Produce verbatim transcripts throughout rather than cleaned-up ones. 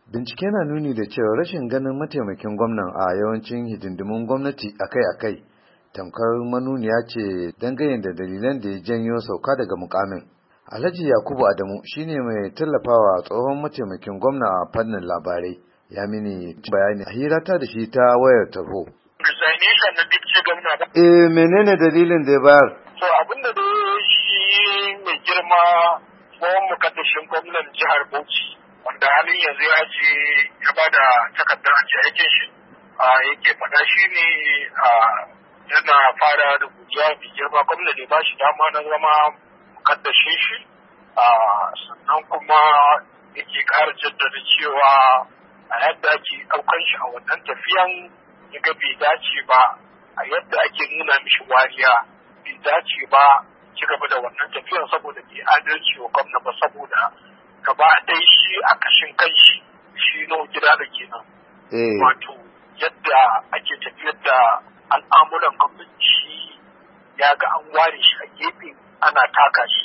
Bincike na nuni da cewa rashin ganin mataimakin gwamnan a yawancin hidindimun gwamnati akai-akai tamkar manuniya ce dangane da dalilan da ya janyo sauka daga mukamin. Alhaji Yakubu Adamu shine mai tallafawa tsohon mataimakin gwamna a fannin labarai. Ya mini bayani a hirata da shi ta wayar tarho. Resignation na dipci gwamna ba. Eh menene dalilin da ya bayar? To abinda da shi mai girma tsohon mukaddashin gwamnan jihar Bauchi wanda halin yanzu ya ce ya ba da takardar ajiye aikin shi yake faɗa shi ne yana fara da gujiya mai girma gwamna ne ba shi dama na zama mukaddashin shi sannan kuma yake ƙara jaddada cewa a yadda ake ɗaukan shi a wannan tafiyan ya ga bai dace ba a yadda ake nuna mishi wariya bai dace ba ci gaba da wannan tafiyan saboda bai adalci wa gwamna ba saboda gaba ɗaya shi a kashin kanshi shi no gida da kenan. Wato yadda ake tafiyar da al'amuran gwamnati shi ya ga an ware shi a gefe ana taka shi.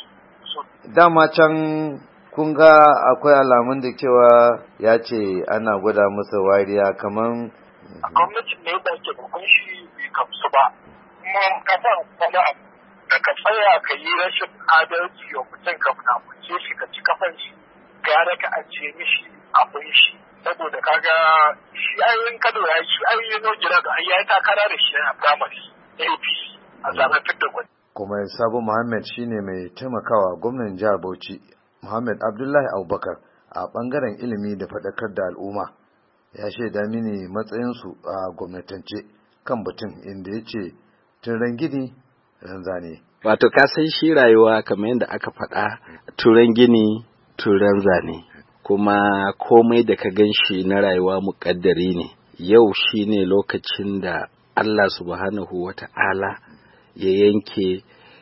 Dama can kun ga akwai alamun da cewa ya ce ana gwada masa wariya kamar a gwamnatin ne da ke bakon shi bai kamsu ba kuma kasan wani abu da ka tsaya ka yi rashin adalci wa mutum ka munafunce shi ka ci kafan shi gara ka ajiye mishi abin shi saboda kaga shi ayoyin kado ya shi ayoyin no gida da ya yi takara da shi a primary A P C a zaben fitar gwani. Kuma Sabo Muhammad shine mai taimakawa gwamnan jihar Bauchi Muhammad Abdullahi Abubakar a bangaren ilimi da faɗakar da al'umma. Ya shaida mini matsayinsu a gwamnatance kan batun inda ya ce turan gini ran zane. Wato ka san shi rayuwa kamar yadda aka faɗa turan gini turan zane kuma komai da ka gan shi na rayuwa muƙaddari ne. Yau shi ne lokacin da Allah subhanahu wa ta'ala ya yanke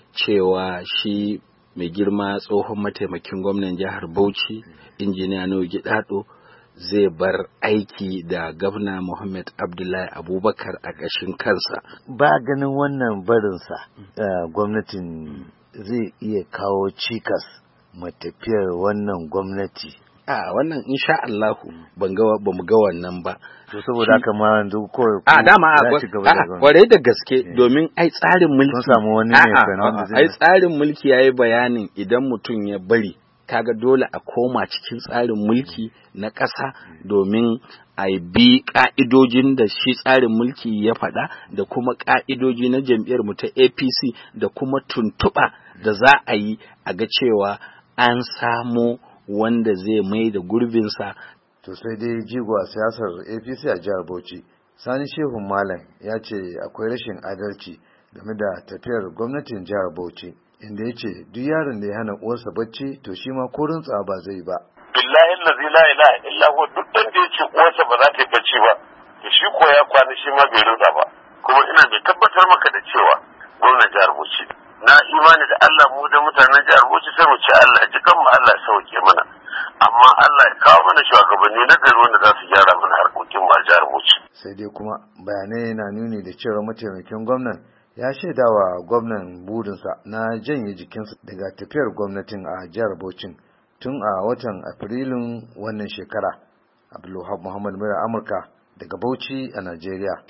cewa shi mai girma tsohon mataimakin gwamnan jihar Bauchi injiniya Nuhu Gidado zai bar aiki da gwamna Muhammad Abdullahi Abubakar a ƙashin kansa. Ba ganin wannan barinsa gwamnatin zai iya kawo cikas matafiyar wannan gwamnati. A wannan insha Allahu ban ga ba mu ga wannan ba. To saboda haka ma yanzu ko a dama a kwarai da gaske domin ai tsarin mulki kun samu wani ne wanda zai ai tsarin mulki yayi bayanin idan mutum ya bari kaga dole a koma cikin tsarin mulki na ƙasa domin a bi ƙa'idojin da shi tsarin mulki ya faɗa da kuma ƙa'idoji na jam'iyyar mu ta A P C da kuma tuntuɓa da za a yi a ga cewa an samo wanda zai mai da gurbinsa. To sai dai jigo a siyasar A P C a jihar Bauchi Sani Shehu Malam ya ce akwai rashin adalci game da tafiyar gwamnatin jihar Bauchi. Inda ya ce duk yaron da ya hana uwarsa bacci to shi ma ko rintsa ba zai ba. Billahi allazi la ilaha illa huwa duk dan da yace uwarsa ba za ta yi bacci ba to shi ko ya kwana shi ma bai rintsa ba. Kuma ina mai tabbatar maka da cewa gwamnatin jihar Bauchi na imani da Allah mu da mutanen jihar Bauchi sai mu ce Allah ji kanmu Allah ya sauke mana. Amma Allah ya kawo mana shugabanni na gari wanda za su gyara mana harkokin mu a jihar Bauchi. Sai dai kuma bayanai na nuni da cewa mataimakin gwamnan ya shaida wa gwamnan burinsa na janye jikinsa daga tafiyar gwamnatin a jihar Bauchi tun a watan Afrilun wannan shekara. Abdulwahab Muhammad Mura Amurka daga Bauchi a Najeriya.